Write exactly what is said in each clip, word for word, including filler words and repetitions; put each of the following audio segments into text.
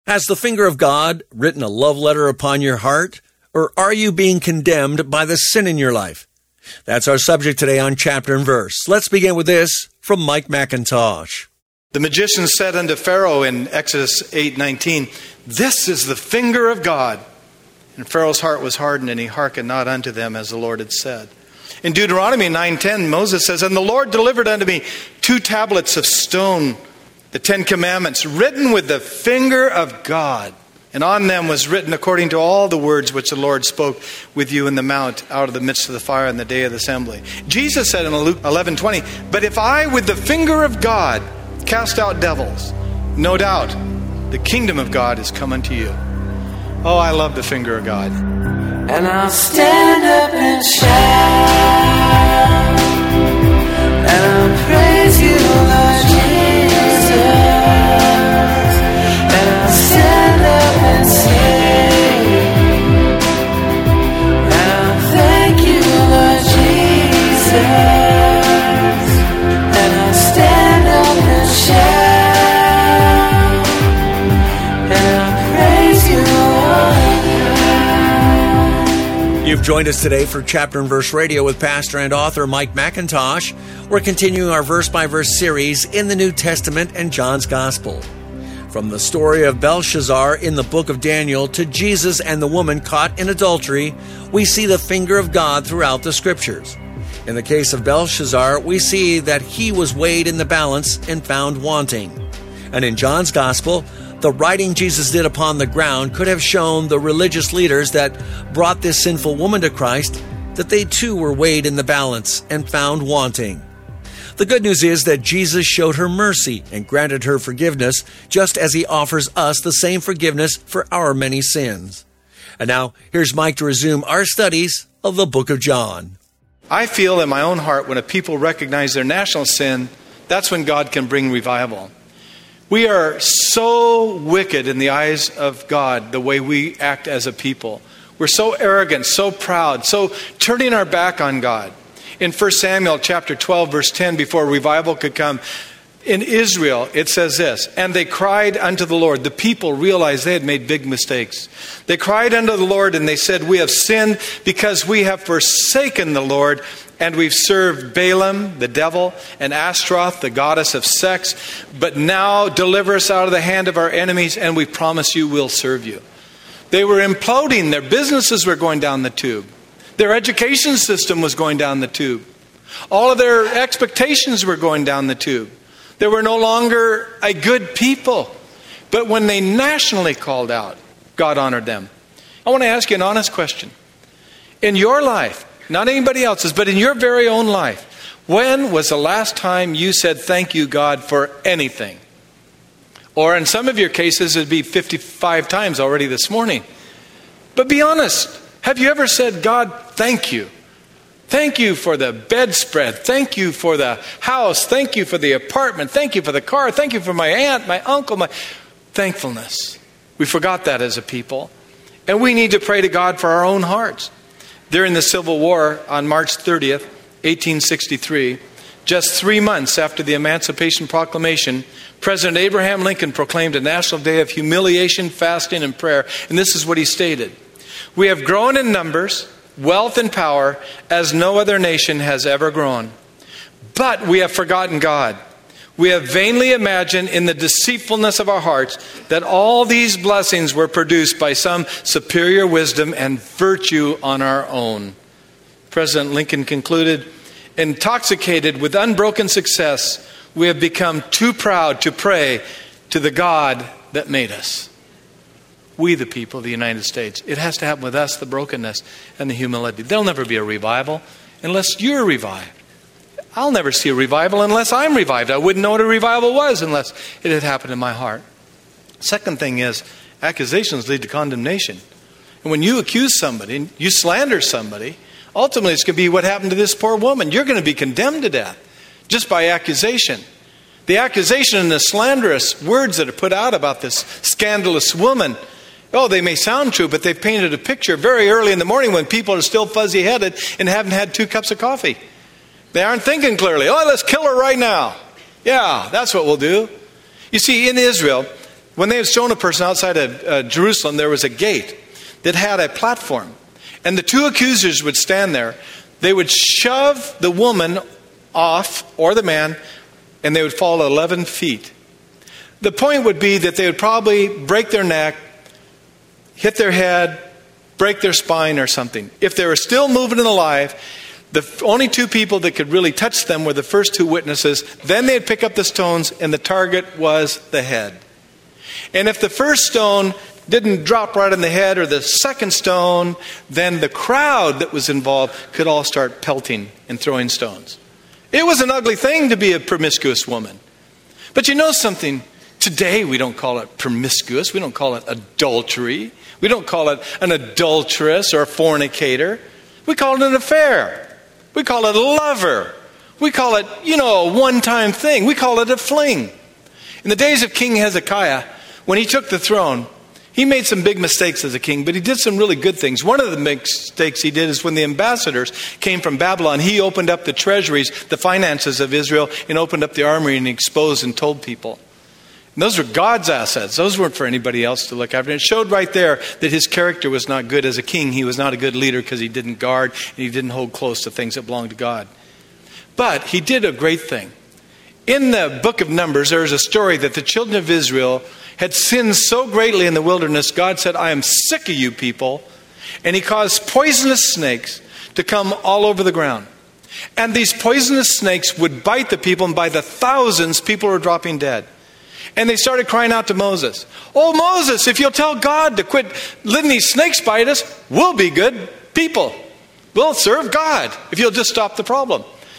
Has the finger of God written a love letter upon your heart, or are you being condemned by the sin in your life? That's our subject today on Chapter and Verse. Let's begin with this from Mike McIntosh. The magician said unto Pharaoh in Exodus eight nineteen, "This is the finger of God." And Pharaoh's heart was hardened, and he hearkened not unto them as the Lord had said. In Deuteronomy nine ten, Moses says, "And the Lord delivered unto me two tablets of stone, the Ten Commandments, written with the finger of God. And on them was written according to all the words which the Lord spoke with you in the mount out of the midst of the fire in the day of the assembly." Jesus said in Luke eleven twenty, "But if I with the finger of God cast out devils, no doubt the kingdom of God is come unto you." Oh, I love the finger of God. And I'll stand up and shout, and I'll praise you, Lord Jesus. And I'll stand up and sing, and I'll thank you, Lord Jesus. And I'll stand up and shout, and I'll praise you, Lord. You've joined us today for Chapter and Verse Radio with pastor and author Mike McIntosh. We're continuing our verse-by-verse series in the New Testament and John's Gospel. From the story of Belshazzar in the book of Daniel to Jesus and the woman caught in adultery, we see the finger of God throughout the Scriptures. In the case of Belshazzar, we see that he was weighed in the balance and found wanting. And in John's Gospel, the writing Jesus did upon the ground could have shown the religious leaders that brought this sinful woman to Christ that they too were weighed in the balance and found wanting. The good news is that Jesus showed her mercy and granted her forgiveness, just as he offers us the same forgiveness for our many sins. And now, here's Mike to resume our studies of the book of John. I feel in my own heart when a people recognize their national sin, that's when God can bring revival. We are so wicked in the eyes of God, the way we act as a people. We're so arrogant, so proud, so turning our back on God. In First Samuel chapter twelve, verse ten, before revival could come, in Israel, it says this, "And they cried unto the Lord." The people realized they had made big mistakes. They cried unto the Lord and they said, "We have sinned because we have forsaken the Lord, and we've served Balaam, the devil, and Ashtaroth, the goddess of sex. But now deliver us out of the hand of our enemies, and we promise you we'll serve you." They were imploding. Their businesses were going down the tube. Their education system was going down the tube. All of their expectations were going down the tube. They were no longer a good people. But when they nationally called out, God honored them. I want to ask you an honest question. In your life, not anybody else's, but in your very own life, when was the last time you said thank you, God, for anything? Or in some of your cases, it'd be fifty-five times already this morning. But be honest. Have you ever said, "God, thank you. Thank you for the bedspread. Thank you for the house. Thank you for the apartment. Thank you for the car. Thank you for my aunt, my uncle, my..." Thankfulness. We forgot that as a people. And we need to pray to God for our own hearts. During the Civil War on March thirtieth, eighteen sixty-three, just three months after the Emancipation Proclamation, President Abraham Lincoln proclaimed a national day of humiliation, fasting, and prayer. And this is what he stated: "We have grown in numbers, wealth, and power as no other nation has ever grown. But we have forgotten God. We have vainly imagined in the deceitfulness of our hearts that all these blessings were produced by some superior wisdom and virtue on our own." President Lincoln concluded, "Intoxicated with unbroken success, we have become too proud to pray to the God that made us." We, the people of the United States. It has to happen with us, the brokenness and the humility. There'll never be a revival unless you're revived. I'll never see a revival unless I'm revived. I wouldn't know what a revival was unless it had happened in my heart. Second thing is, accusations lead to condemnation. And when you accuse somebody, and you slander somebody, ultimately it's going to be what happened to this poor woman. You're going to be condemned to death just by accusation. The accusation and the slanderous words that are put out about this scandalous woman, oh, they may sound true, but they've painted a picture very early in the morning when people are still fuzzy-headed and haven't had two cups of coffee. They aren't thinking clearly. Oh, let's kill her right now. Yeah, that's what we'll do. You see, in Israel, When they had shown a person outside of uh, Jerusalem, there was a gate that had a platform. And the two accusers would stand there. They would shove the woman off, or the man, and they would fall eleven feet. The point would be that they would probably break their neck, hit their head, break their spine or something. If they were still moving and alive, the only two people that could really touch them were the first two witnesses. Then they'd pick up the stones, and the target was the head. And if the first stone didn't drop right on the head, or the second stone, then the crowd that was involved could all start pelting and throwing stones. It was an ugly thing to be a promiscuous woman. But you know something? Today we don't call it promiscuous. We don't call it adultery. We don't call it an adulteress or a fornicator. We call it an affair. We call it a lover. We call it, you know, a one-time thing. We call it a fling. In the days of King Hezekiah, when he took the throne, he made some big mistakes as a king, but he did some really good things. One of the mistakes he did is when the ambassadors came from Babylon, he opened up the treasuries, the finances of Israel, and opened up the armory and exposed and told people. And those were God's assets. Those weren't for anybody else to look after. And it showed right there that his character was not good as a king. He was not a good leader because he didn't guard and he didn't hold close to things that belonged to God. But he did a great thing. In the book of Numbers, there is a story that the children of Israel had sinned so greatly in the wilderness, God said, I am sick of you people. And he caused poisonous snakes to come all over the ground. And these poisonous snakes would bite the people, and by the thousands, people were dropping dead. And they started crying out to Moses, oh, Moses, if you'll tell God to quit letting these snakes bite us, we'll be good people. We'll serve God if you'll just stop the problem.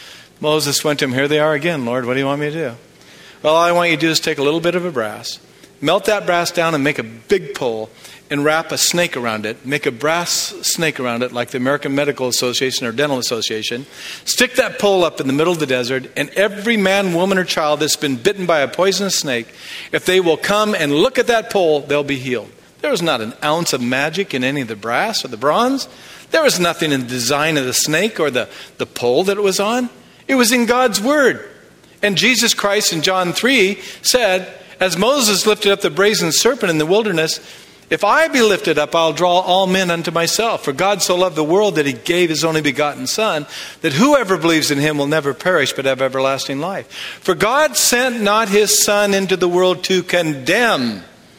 Moses went to him, here they are again, Lord, what do you want me to do? Well, all I want you to do is take a little bit of a brass, melt that brass down and make a big pole and wrap a snake around it. Make a brass snake around it like the American Medical Association or Dental Association. Stick that pole up in the middle of the desert, and every man, woman, or child that's been bitten by a poisonous snake, if they will come and look at that pole, they'll be healed. There was not an ounce of magic in any of the brass or the bronze. There was nothing in the design of the snake or the, the pole that it was on. It was in God's Word. And Jesus Christ in John three said, as Moses lifted up the brazen serpent in the wilderness, if I be lifted up, I'll draw all men unto myself. For God so loved the world that he gave his only begotten Son, that whoever believes in him will never perish but have everlasting life. For God sent not his Son into the world to condemn,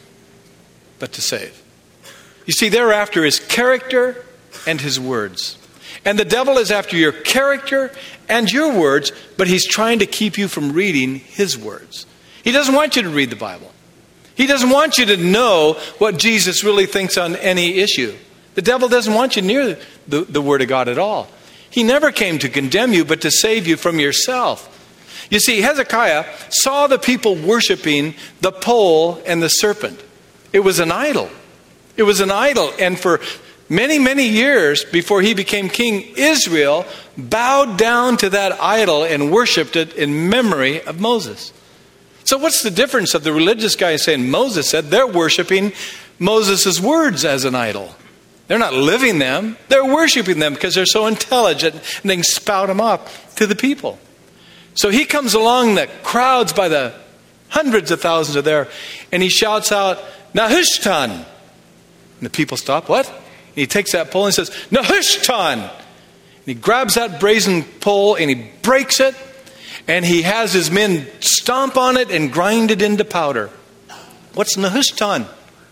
but to save. You see, they're after his character and his words. And the devil is after your character and your words, but he's trying to keep you from reading his words. He doesn't want you to read the Bible. He doesn't want you to know what Jesus really thinks on any issue. The devil doesn't want you near the, the Word of God at all. He never came to condemn you, but to save you from yourself. You see, Hezekiah saw the people worshiping the pole and the serpent. It was an idol. It was an idol. And for many, many years before he became king, Israel bowed down to that idol and worshipped it in memory of Moses. So what's the difference of the religious guy saying Moses said? They're worshiping Moses' words as an idol. They're not living them. They're worshiping them because they're so intelligent and they can spout them up to the people. So he comes along, the crowds by the hundreds of thousands are there, and he shouts out, Nehushtan. And the people stop. What? And he takes that pole and says, Nehushtan. And he grabs that brazen pole and he breaks it. And he has his men stomp on it and grind it into powder. What's Nehushtan?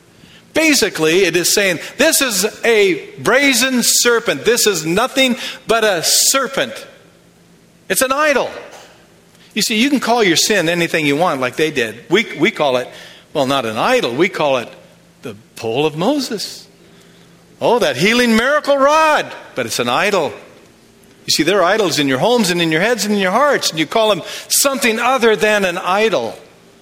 Basically, it is saying, this is a brazen serpent. This is nothing but a serpent. It's an idol. You see, you can call your sin anything you want like they did. We, we call it, well, not an idol. We call it the pole of Moses. Oh, that healing miracle rod. But it's an idol. You see, there are idols in your homes and in your heads and in your hearts, and you call them something other than an idol.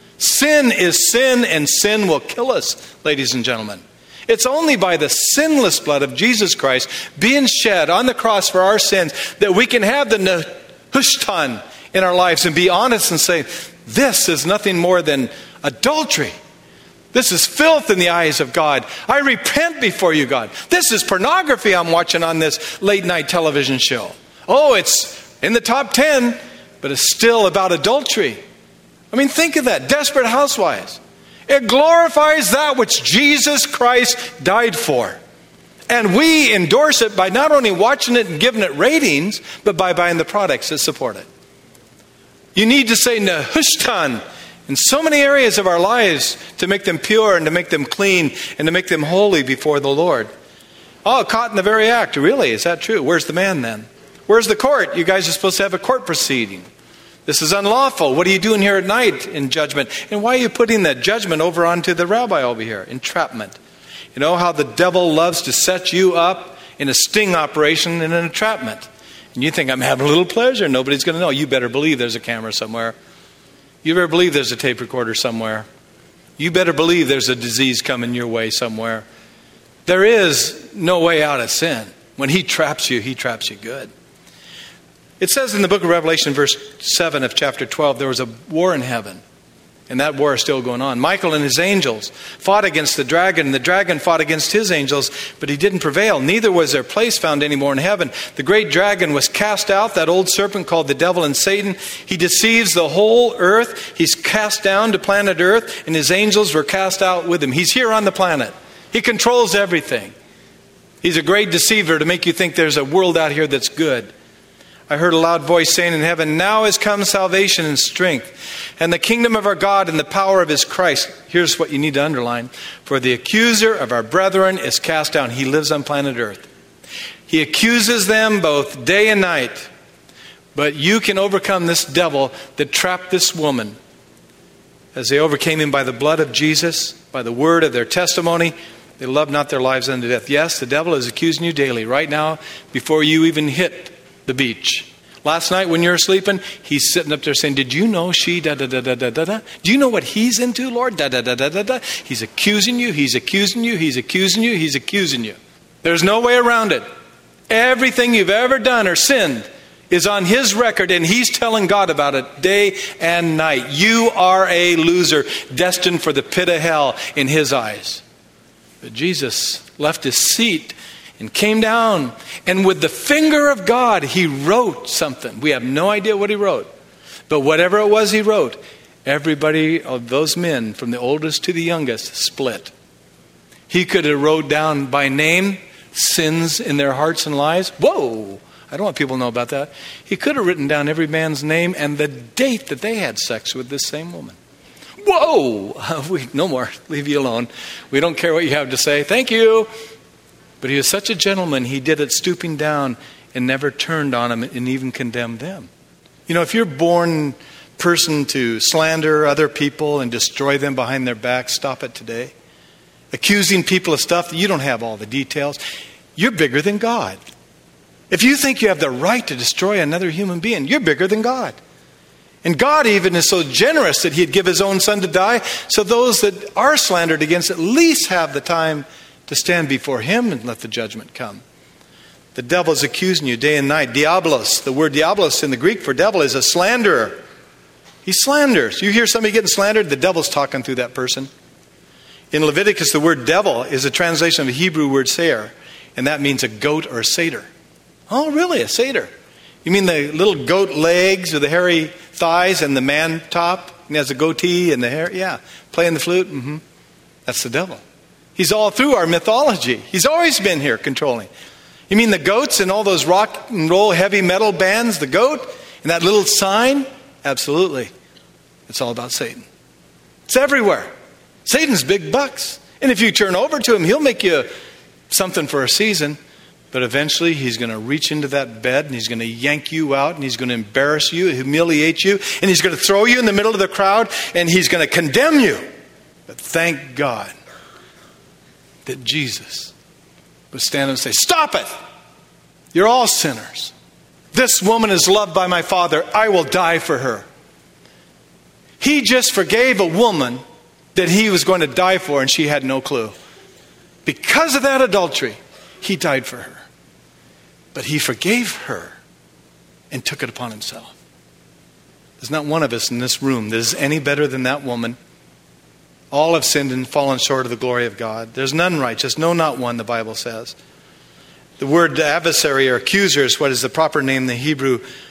Sin is sin, and sin will kill us, ladies and gentlemen. It's only by the sinless blood of Jesus Christ being shed on the cross for our sins that we can have the Nehushtan in our lives and be honest and say, this is nothing more than adultery. This is filth in the eyes of God. I repent before you, God. This is pornography I'm watching on this late night television show. Oh, it's in the top ten, but it's still about adultery. I mean, think of that. Desperate Housewives. It glorifies that which Jesus Christ died for. And we endorse it by not only watching it and giving it ratings, but by buying the products that support it. You need to say Nehushtan in so many areas of our lives to make them pure and to make them clean and to make them holy before the Lord. Oh, caught in the very act. Really? Is that true? Where's the man then? Where's the court? You guys are supposed to have a court proceeding. This is unlawful. What are you doing here at night in judgment? And why are you putting that judgment over onto the rabbi over here? Entrapment. You know how the devil loves to set you up in a sting operation and an entrapment. And you think, I'm having a little pleasure. Nobody's going to know. You better believe there's a camera somewhere. You better believe there's a tape recorder somewhere. You better believe there's a disease coming your way somewhere. There is no way out of sin. When he traps you, he traps you good. It says in the book of Revelation, verse seven of chapter twelve, there was a war in heaven. And that war is still going on. Michael and his angels fought against the dragon, and the dragon fought against his angels, but he didn't prevail. Neither was their place found anymore in heaven. The great dragon was cast out, that old serpent called the devil and Satan. He deceives the whole earth. He's cast down to planet Earth, and his angels were cast out with him. He's here on the planet. He controls everything. He's a great deceiver to make you think there's a world out here that's good. I heard a loud voice saying in heaven, now has come salvation and strength, and the kingdom of our God and the power of his Christ. Here's what you need to underline. For the accuser of our brethren is cast down. He lives on planet Earth. He accuses them both day and night. But you can overcome this devil that trapped this woman. As they overcame him by the blood of Jesus, by the word of their testimony, they loved not their lives unto death. Yes, the devil is accusing you daily, right now, before you even hit the beach. Last night when you were sleeping, he's sitting up there saying, did you know she da da da da da da da? Do you know what he's into, Lord? Da da da da da da. He's accusing you, he's accusing you, he's accusing you, he's accusing you. There's no way around it. Everything you've ever done or sinned is on his record, and he's telling God about it day and night. You are a loser, destined for the pit of hell in his eyes. But Jesus left his seat and came down, and with the finger of God, he wrote something. We have no idea what he wrote. But whatever it was he wrote, everybody of those men, from the oldest to the youngest, split. He could have wrote down by name sins in their hearts and lives. Whoa! I don't want people to know about that. He could have written down every man's name and the date that they had sex with this same woman. Whoa! We, no more. Leave you alone. We don't care what you have to say. Thank you. But he was such a gentleman, he did it stooping down and never turned on them and even condemned them. You know, if you're born person to slander other people and destroy them behind their back, stop it today. Accusing people of stuff that you don't have all the details. You're bigger than God. If you think you have the right to destroy another human being, you're bigger than God. And God even is so generous that he'd give his own son to die, so those that are slandered against at least have the time to stand before him and let the judgment come. The devil is accusing you day and night. Diabolos, the word diabolos in the Greek for devil is a slanderer. He slanders. You hear somebody getting slandered, the devil's talking through that person. In Leviticus, the word devil is a translation of the Hebrew word seir, and that means a goat or a satyr. Oh, really? A satyr? You mean the little goat legs or the hairy thighs and the man top? And he has a goatee and the hair? Yeah. Playing the flute? Mm-hmm. That's the devil. He's all through our mythology. He's always been here controlling. You mean the goats and all those rock and roll heavy metal bands, the goat, and that little sign? Absolutely. It's all about Satan. It's everywhere. Satan's big bucks. And if you turn over to him, he'll make you something for a season. But eventually he's going to reach into that bed and he's going to yank you out and he's going to embarrass you, humiliate you, and he's going to throw you in the middle of the crowd and he's going to condemn you. But thank God that Jesus would stand and say, stop it! You're all sinners. This woman is loved by my Father. I will die for her. He just forgave a woman that he was going to die for and she had no clue. Because of that adultery, he died for her. But he forgave her and took it upon himself. There's not one of us in this room that is any better than that woman. All have sinned and fallen short of the glory of God. There's none righteous, no, not one, the Bible says. The word adversary or accuser is what is the proper name in the Hebrew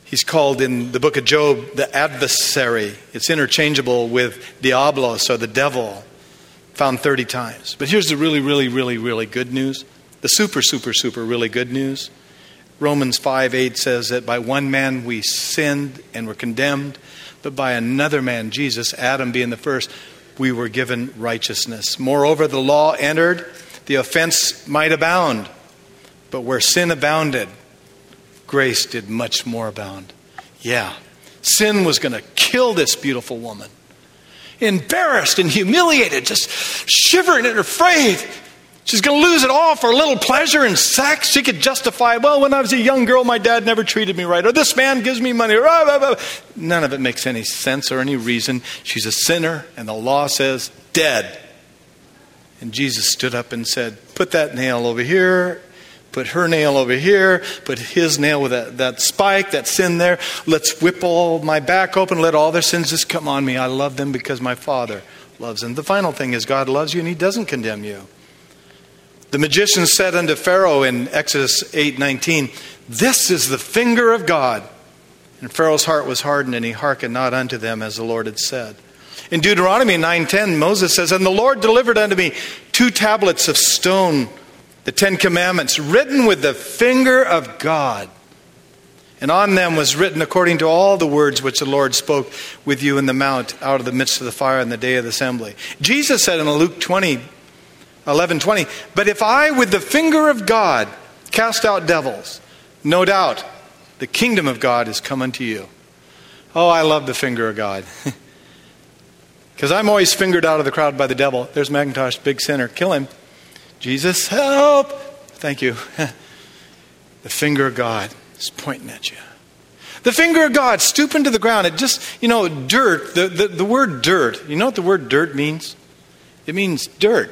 He's called in the book of Job the adversary. It's interchangeable with diablos, or the devil, found thirty times. But here's the really, really, really, really good news. The super, super, super really good news. Romans five eight says that by one man we sinned and were condemned, but by another man, Jesus, Adam being the first, we were given righteousness. Moreover, the law entered, the offense might abound. But where sin abounded, grace did much more abound. Yeah, sin was going to kill this beautiful woman. Embarrassed and humiliated, just shivering and afraid. She's going to lose it all for a little pleasure and sex. She could justify, well, when I was a young girl, my dad never treated me right. Or this man gives me money. None of it makes any sense or any reason. She's a sinner, and the law says, dead. And Jesus stood up and said, put that nail over here. Put her nail over here. Put his nail with that, that spike, that sin there. Let's whip all my back open. Let all their sins just come on me. I love them because my Father loves them. The final thing is God loves you and He doesn't condemn you. The magician said unto Pharaoh in Exodus eight nineteen, this is the finger of God. And Pharaoh's heart was hardened, and he hearkened not unto them as the Lord had said. In Deuteronomy nine ten, Moses says, and the Lord delivered unto me two tablets of stone, the Ten Commandments, written with the finger of God. And on them was written according to all the words which the Lord spoke with you in the mount out of the midst of the fire in the day of the assembly. Jesus said in Luke twenty, eleven twenty, but if I with the finger of God cast out devils, no doubt the kingdom of God is come unto you. Oh, I love the finger of God. Because I'm always fingered out of the crowd by the devil. There's Macintosh, big sinner. Kill him. Jesus, help. Thank you. The finger of God is pointing at you. The finger of God, stooping to the ground. It just, you know, dirt, the, the, the word dirt. You know what the word dirt means? It means dirt.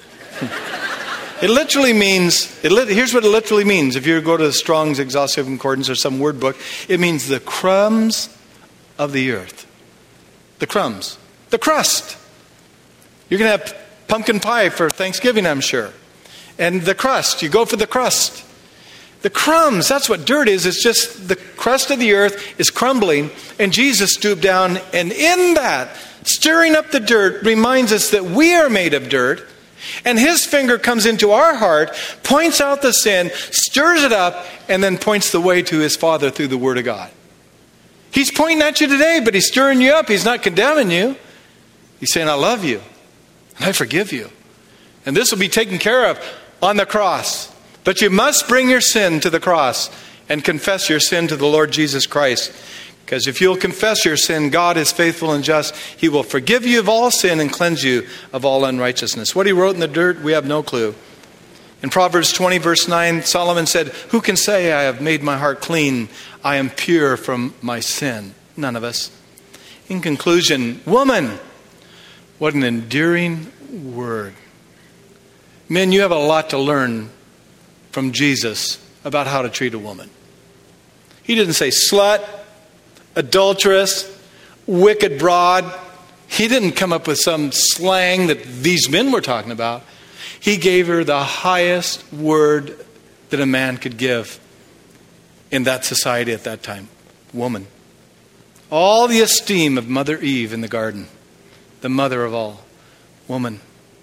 It literally means, it li- here's what it literally means. If you go to the Strong's Exhaustive Concordance or some word book, it means the crumbs of the earth. The crumbs. The crust. You're going to have pumpkin pie for Thanksgiving, I'm sure. And the crust, you go for the crust. The crumbs, that's what dirt is. It's just the crust of the earth is crumbling. And Jesus stooped down, and in that, stirring up the dirt, reminds us that we are made of dirt. And His finger comes into our heart, points out the sin, stirs it up, and then points the way to His Father through the Word of God. He's pointing at you today, but He's stirring you up. He's not condemning you. He's saying, I love you, and I forgive you. And this will be taken care of on the cross. But you must bring your sin to the cross and confess your sin to the Lord Jesus Christ. Because if you'll confess your sin, God is faithful and just. He will forgive you of all sin and cleanse you of all unrighteousness. What He wrote in the dirt, we have no clue. In Proverbs twenty, verse nine, Solomon said, who can say I have made my heart clean? I am pure from my sin. None of us. In conclusion, woman, what an endearing word. Men, you have a lot to learn from Jesus about how to treat a woman. He didn't say slut, adulteress, wicked broad. He didn't come up with some slang that these men were talking about. He gave her the highest word that a man could give in that society at that time. Woman. All the esteem of Mother Eve in the garden. The mother of all. Woman.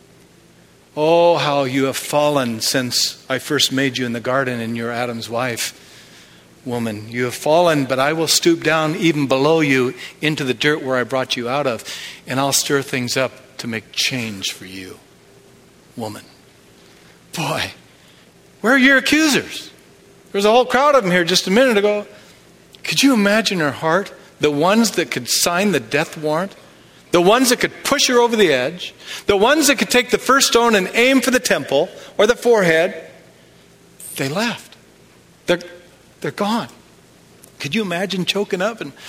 Oh, how you have fallen since I first made you in the garden and you're Adam's wife. Woman, you have fallen, but I will stoop down even below you into the dirt where I brought you out of, and I'll stir things up to make change for you. Woman. Boy, where are your accusers? There's a whole crowd of them here just a minute ago. Could you imagine her heart? The ones that could sign the death warrant? The ones that could push her over the edge? The ones that could take the first stone and aim for the temple or the forehead? They left. They're They're gone. Could you imagine choking up and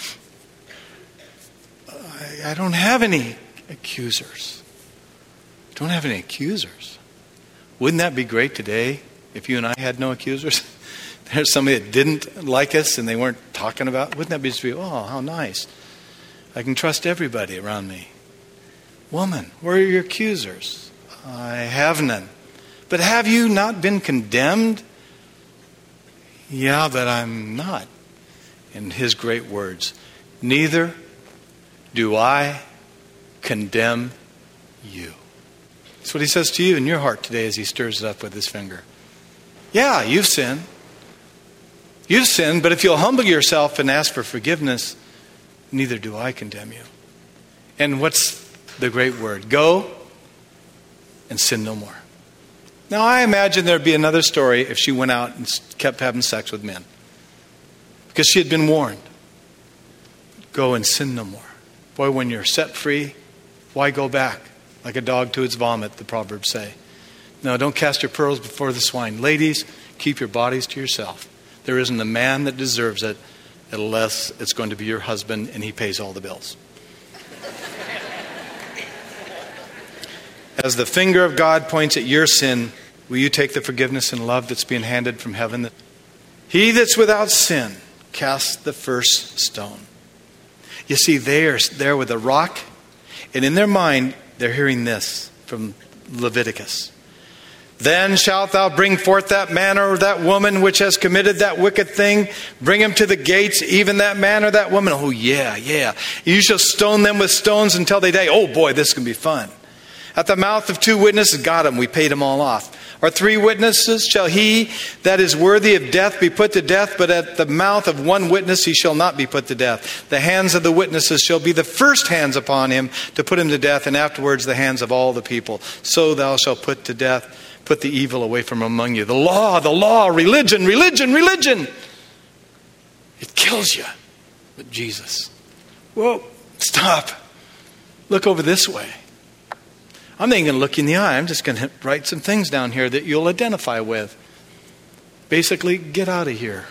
I, I don't have any accusers. Don't have any accusers. Wouldn't that be great today if you and I had no accusers? There's somebody that didn't like us and they weren't talking about. Wouldn't that be just be, oh, how nice. I can trust everybody around me. Woman, where are your accusers? I have none. But have you not been condemned? Yeah, but I'm not. in his great words, neither do I condemn you. That's what he says to you in your heart today as he stirs it up with his finger. Yeah, you've sinned. You've sinned, but if you'll humble yourself and ask for forgiveness, neither do I condemn you. And what's the great word? Go and sin no more. Now, I imagine there'd be another story if she went out and kept having sex with men, because she had been warned. Go and sin no more. Boy, when you're set free, why go back? Like a dog to its vomit, the Proverbs say. No, don't cast your pearls before the swine. Ladies, keep your bodies to yourself. There isn't a man that deserves it unless it's going to be your husband and he pays all the bills. As the finger of God points at your sin, will you take the forgiveness and love that's being handed from heaven? He that's without sin, cast the first stone. You see, they are there with a rock, and in their mind, they're hearing this from Leviticus. Then shalt thou bring forth that man or that woman which has committed that wicked thing. Bring him to the gates, even that man or that woman. Oh, yeah, yeah. You shall stone them with stones until they die. Oh, boy, this can be fun. At the mouth of two witnesses, got him. We paid them all off. Or three witnesses, shall he that is worthy of death be put to death, but at the mouth of one witness he shall not be put to death. The hands of the witnesses shall be the first hands upon him to put him to death, and afterwards the hands of all the people. So thou shalt put to death, put the evil away from among you. The law, the law, religion, religion, religion. It kills you. But Jesus, whoa, stop. Look over this way. I'm not even going to look you in the eye. I'm just going to write some things down here that you'll identify with. Basically, get out of here.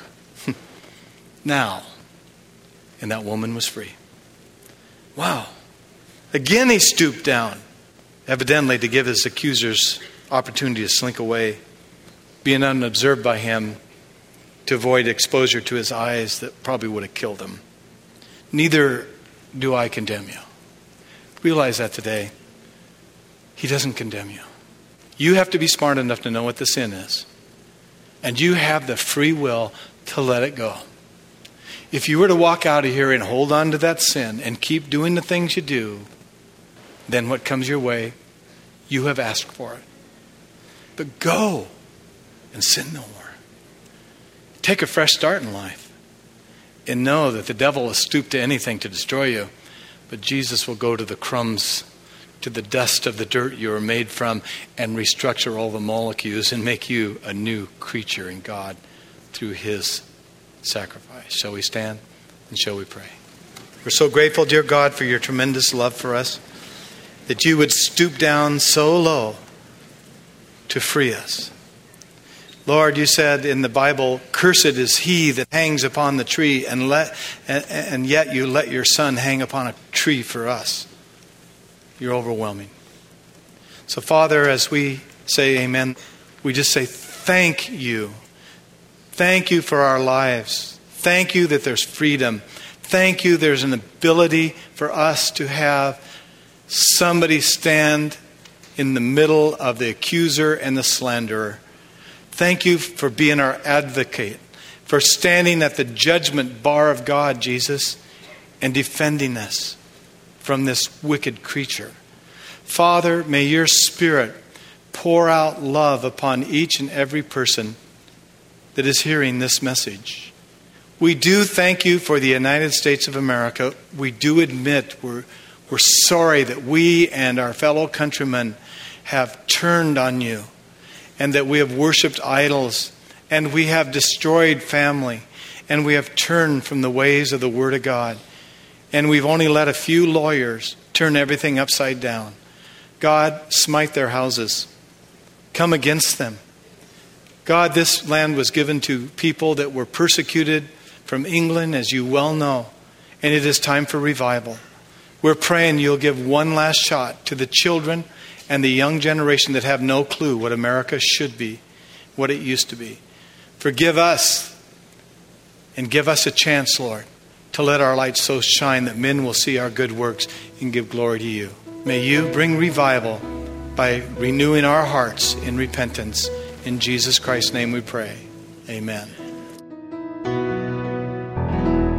Now. And that woman was free. Wow. Again he stooped down, evidently to give his accusers opportunity to slink away, being unobserved by him, to avoid exposure to his eyes that probably would have killed him. Neither do I condemn you. Realize that today. He doesn't condemn you. You have to be smart enough to know what the sin is. And you have the free will to let it go. If you were to walk out of here and hold on to that sin and keep doing the things you do, then what comes your way, you have asked for it. But go and sin no more. Take a fresh start in life. And know that the devil will stoop to anything to destroy you. But Jesus will go to the crumbs, to the dust of the dirt you were made from, and restructure all the molecules and make you a new creature in God through his sacrifice. Shall we stand and shall we pray? We're so grateful, dear God, for your tremendous love for us, that you would stoop down so low to free us. Lord, you said in the Bible, cursed is he that hangs upon the tree, and let and, and yet you let your son hang upon a tree for us. You're overwhelming. So, Father, as we say amen, we just say thank you. Thank you for our lives. Thank you that there's freedom. Thank you there's an ability for us to have somebody stand in the middle of the accuser and the slanderer. Thank you for being our advocate, for standing at the judgment bar of God, Jesus, and defending us from this wicked creature. Father, may your Spirit pour out love upon each and every person that is hearing this message. We do thank you for the United States of America. We do admit we're, we're sorry that we and our fellow countrymen have turned on you, and that we have worshipped idols, and we have destroyed family, and we have turned from the ways of the Word of God. And we've only let a few lawyers turn everything upside down. God, smite their houses. Come against them. God, this land was given to people that were persecuted from England, as you well know. And it is time for revival. We're praying you'll give one last shot to the children and the young generation that have no clue what America should be, what it used to be. Forgive us and give us a chance, Lord, to let our light so shine that men will see our good works and give glory to you. May you bring revival by renewing our hearts in repentance. In Jesus Christ's name we pray. Amen.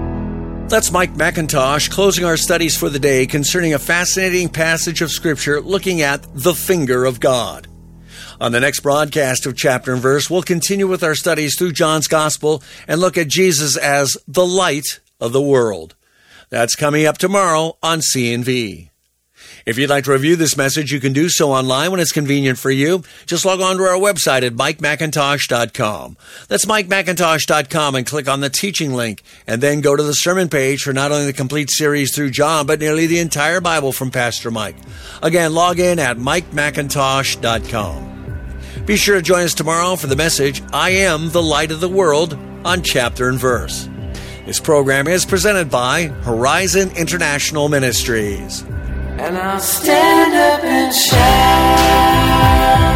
That's Mike McIntosh closing our studies for the day concerning a fascinating passage of Scripture looking at the finger of God. On the next broadcast of Chapter and Verse, we'll continue with our studies through John's Gospel and look at Jesus as the light of the world. That's coming up tomorrow on C and V. If you'd like to review this message, you can do so online when it's convenient for you. Just log on to our website at mike macintosh dot com. That's mike macintosh dot com and click on the teaching link, and then go to the sermon page for not only the complete series through John, but nearly the entire Bible from Pastor Mike. Again, log in at mike macintosh dot com. Be sure to join us tomorrow for the message, I Am the Light of the World, on Chapter and Verse. This program is presented by Horizon International Ministries. And I'll stand up and shout.